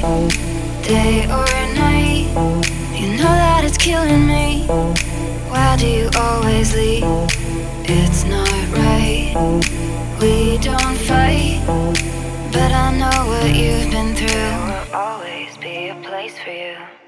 day or night. You know that it's killing me. Why do you always leave? It's not right. We don't fight, but I know what you've been through. There will always be a place for you.